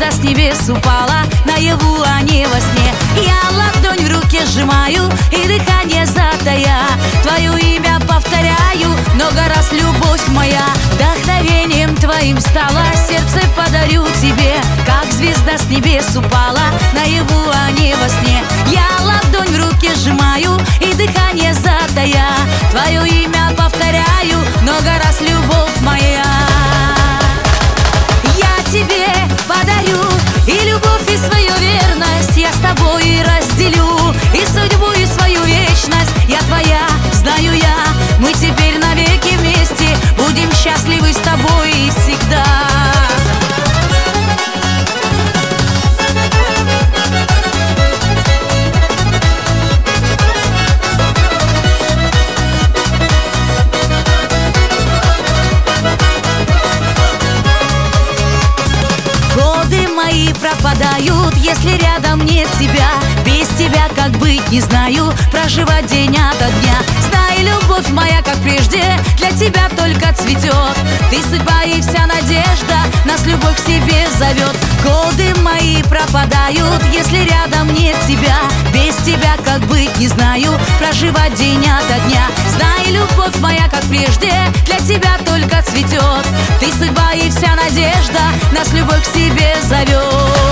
звезда с небес упала, наяву, а не во сне. Я ладонь в руке сжимаю и дыхание затая, твое имя повторяю много раз, любовь моя. Вдохновением твоим стала, сердце подарю тебе, как звезда с небес упала, наяву, а не во сне. Я ладонь в руке сжимаю и дыхание затая, твое имя повторяю много раз, любовь моя. Я тебе подарю и любовь, и свою верность, я с тобой и разделю и судьбу, и свою вечность. Я твоя, знаю я, мы теперь навеки вместе, будем счастливы с тобой и всегда. Годы мои пропадают, если рядом нет тебя. Без тебя как быть не знаю, проживать день ото дня. Знай, любовь моя, как прежде, для тебя только цветет. Ты судьба и вся надежда, нас любовь к себе зовет. Годы мои пропадают, если рядом нет тебя. Без тебя как быть не знаю, проживать день ото дня. Знай, любовь моя, как прежде, для тебя только цветет. Ты судьба и вся надежда, нас любовь к себе зовет.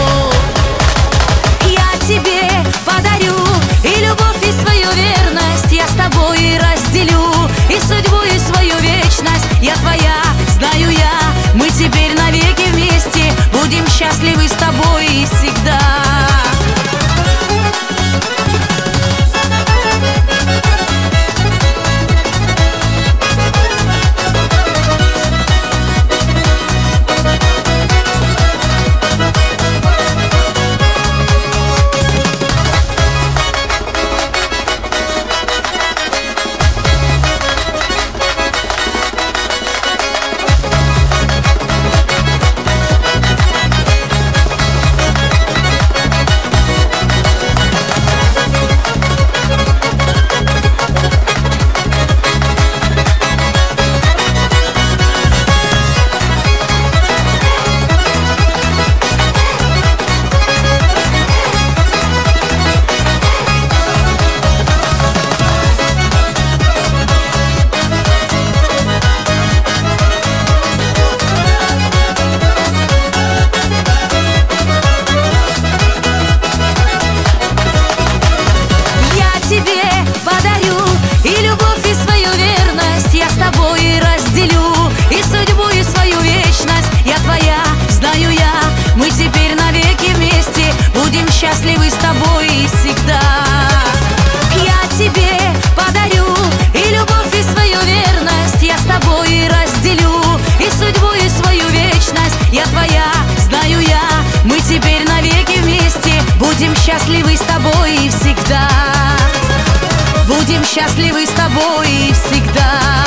Я тебе подарю и любовь, и свою верность, я с тобой и разделю и судьбу, и свою вечность. Я твоя, знаю я, мы теперь навеки вместе, будем счастливы с тобой и всегда. Счастливы с тобой и всегда. Я тебе подарю и любовь, и свою верность, я с тобой и разделю и судьбу, и свою вечность. Я твоя, знаю я, мы теперь навеки вместе, будем счастливы с тобой и всегда. Будем счастливы с тобой и всегда.